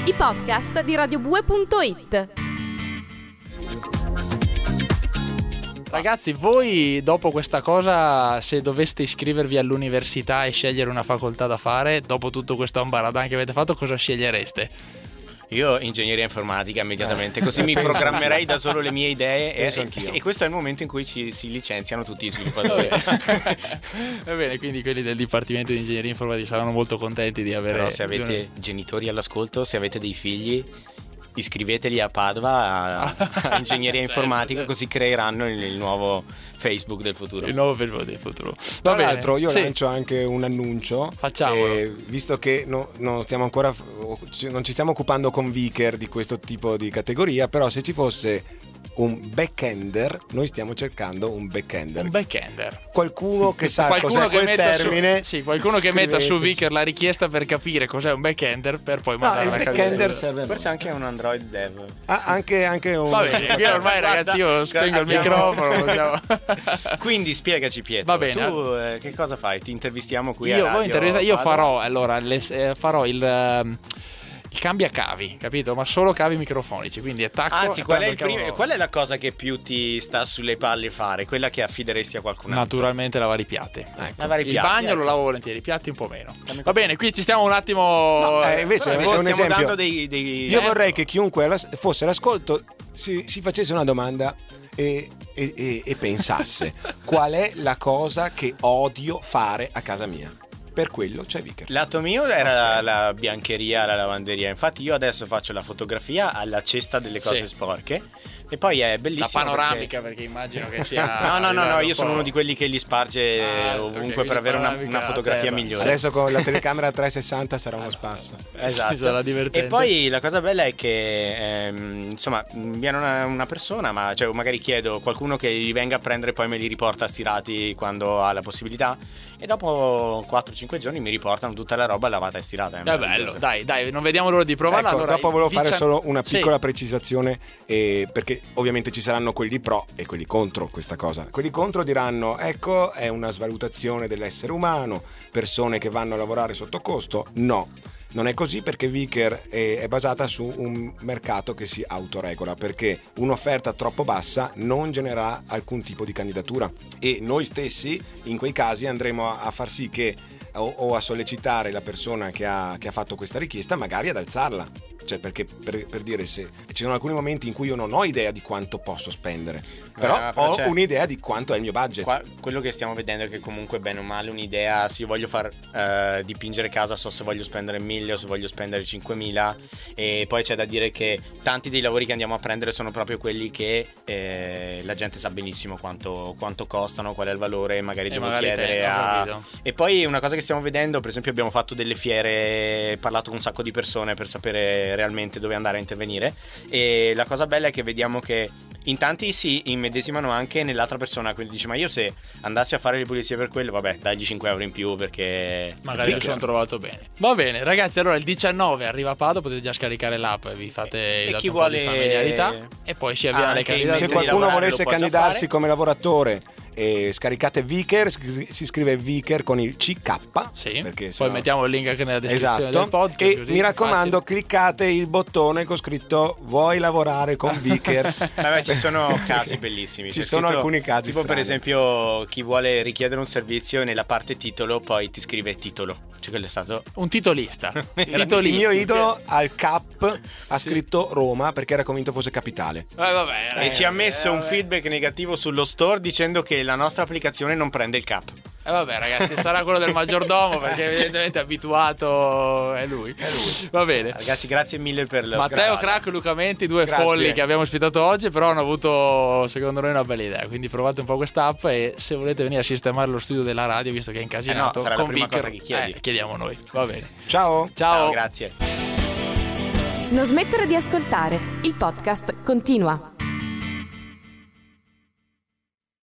i podcast di radiobue.it. Ragazzi, voi dopo questa cosa, se doveste iscrivervi all'università e scegliere una facoltà da fare, dopo tutto questo ambaradan che avete fatto, cosa scegliereste? Io ingegneria informatica immediatamente, così mi programmerei da solo le mie idee e questo è il momento in cui si licenziano tutti gli sviluppatori. Va bene, quindi quelli del Dipartimento di Ingegneria Informatica saranno molto contenti di avere... Però se avete genitori all'ascolto, se avete dei figli, iscriveteli a Padova a Ingegneria Informatica, così creeranno il nuovo Facebook del futuro. Il nuovo Facebook del futuro. Tra l'altro io lancio anche un annuncio. Facciamolo. Visto che non ci stiamo occupando con Vicker di questo tipo di categoria, però se ci fosse un backender, noi stiamo cercando un backender. Un backender. Qualcuno che sa cos'è quel termine. Qualcuno che metta su Vicker la richiesta per capire cos'è un backender, per poi mandare la backender serve. Forse anche un Android dev. Anche un. Va bene, qui ormai ragazzi io spengo il microfono. Quindi spiegaci, Pietro. Va bene. Tu che cosa fai? Ti intervistiamo qui a radio? Io farò il cambiacavi, capito? Ma solo cavi microfonici, quindi attacco. Anzi, qual è la cosa che più ti sta sulle palle fare? Quella che affideresti a qualcun altro? Naturalmente lavare i piatti. Ecco. Lavare i il piatti, bagno lo lavo volentieri, i piatti un po' meno. Va bene, qui ci stiamo un attimo. Invece è un stiamo esempio. dando Io vorrei che chiunque fosse all'ascolto si facesse una domanda e pensasse qual è la cosa che odio fare a casa mia. Per quello c'è Vicker. Lato mio era la biancheria, la lavanderia. Infatti io adesso faccio la fotografia alla cesta delle cose sporche. E poi è bellissimo. La panoramica, perché immagino che sia. No, io sono uno di quelli che li sparge ovunque per avere una fotografia migliore. Adesso con la telecamera 360 sarà uno spasso. Esatto. Sarà divertente. E poi la cosa bella è che insomma viene una persona, magari chiedo qualcuno che li venga a prendere e poi me li riporta stirati quando ha la possibilità. E dopo 4-5 giorni mi riportano tutta la roba lavata e stirata. È bello, dai, non vediamo l'ora di provarla. Ecco, allora, dopo volevo fare solo una piccola precisazione, perché ovviamente ci saranno quelli pro e quelli contro questa cosa. Quelli contro diranno: ecco, è una svalutazione dell'essere umano, persone che vanno a lavorare sotto costo. No, non è così, perché Vicker è basata su un mercato che si autoregola, perché un'offerta troppo bassa non genererà alcun tipo di candidatura, e noi stessi in quei casi andremo a far sì che o a sollecitare la persona che ha fatto questa richiesta, magari ad alzarla. Cioè, perché per dire, se ci sono alcuni momenti in cui io non ho idea di quanto posso spendere, però ho un'idea di quanto è il mio budget. Quello che stiamo vedendo è che comunque bene o male un'idea, se io voglio far dipingere casa, so se voglio spendere 1.000 o se voglio spendere 5.000, e poi c'è da dire che tanti dei lavori che andiamo a prendere sono proprio quelli che la gente sa benissimo quanto costano, qual è il valore, magari devo chiedere E poi una cosa che stiamo vedendo, per esempio abbiamo fatto delle fiere, parlato con un sacco di persone per sapere realmente dove andare a intervenire, e la cosa bella è che vediamo che in tanti si immedesimano anche nell'altra persona, quindi dice: ma io se andassi a fare le pulizie per quello, vabbè, dagli 5 euro in più, perché magari mi sono trovato bene. Va bene ragazzi, allora il 19 arriva a Padova, potete già scaricare l'app e vi fate chi vuole di familiarità, e poi si avviano le candidature. Se qualcuno volesse candidarsi come lavoratore, scaricate Vicker, si scrive Vicker con il CK, perché poi mettiamo il link anche nella descrizione del podcast, e mi raccomando, cliccate il bottone con scritto vuoi lavorare con Vicker. Vabbè, ci sono casi bellissimi. Ci sono alcuni casi tipo strani. Per esempio chi vuole richiedere un servizio, nella parte titolo poi ti scrive titolo, cioè quello è stato un titolista. Il mio idolo al cap ha scritto Roma perché era convinto fosse capitale. E ci ha messo un feedback negativo sullo store dicendo che la nostra applicazione non prende il cap. Vabbè ragazzi, sarà quello del maggiordomo, perché evidentemente abituato è lui. Va bene ragazzi, grazie mille per Matteo Crack, Luca Menti, due folli che abbiamo ospitato oggi, però hanno avuto secondo noi una bella idea, quindi provate un po' quest'app, e se volete venire a sistemare lo studio della radio, visto che è incasinato, sarà la prima cosa che chiedi. Chiediamo noi. Va bene, ciao, grazie. Non smettere di ascoltare, il podcast continua.